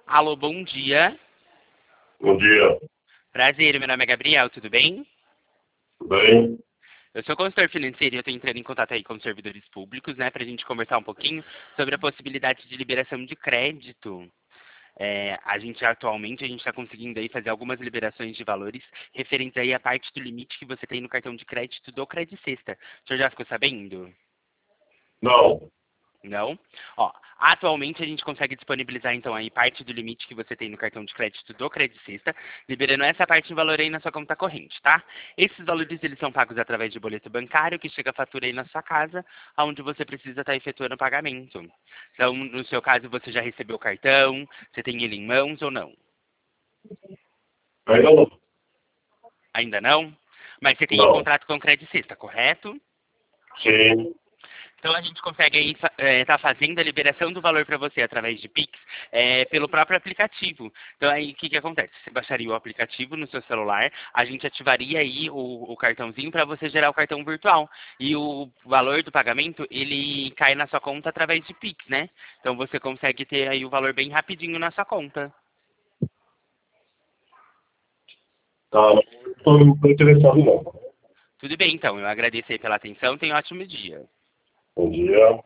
Alô, bom dia. Bom dia, Prazer, meu nome é Gabriel, tudo bem? tudo bem? Eu sou consultor financeiro e eu estou entrando em contato aí com os servidores públicos, né, para a gente conversar um pouquinho sobre a possibilidade de liberação de crédito. A gente está conseguindo aí fazer algumas liberações de valores referentes aí à parte do limite que você tem no cartão de crédito do Credisesta. O senhor já ficou sabendo? Não, Não? Ó, atualmente a gente consegue disponibilizar então aí parte do limite que você tem no cartão de crédito do Credicista, liberando essa parte em valor aí na sua conta corrente, tá? Esses valores eles são pagos através de boleto bancário que chega a fatura aí na sua casa, aonde você precisa estar efetuando o pagamento. Então, no seu caso, você já recebeu o cartão, você tem ele em mãos ou não? ainda não. Ainda não? Mas você tem um Não, contrato com o Credicista, correto? sim, Então a gente consegue aí tá fazendo a liberação do valor para você através de Pix pelo próprio aplicativo. Então aí o que, que acontece? Você baixaria o aplicativo no seu celular, a gente ativaria aí o cartãozinho para você gerar o cartão virtual. E o valor do pagamento ele cai na sua conta através de Pix, né? Então você consegue ter aí o valor bem rapidinho na sua conta. tá. Não estou interessado não. Tudo bem, então. Eu agradeço aí pela atenção. Tenha um ótimo dia. Bom dia.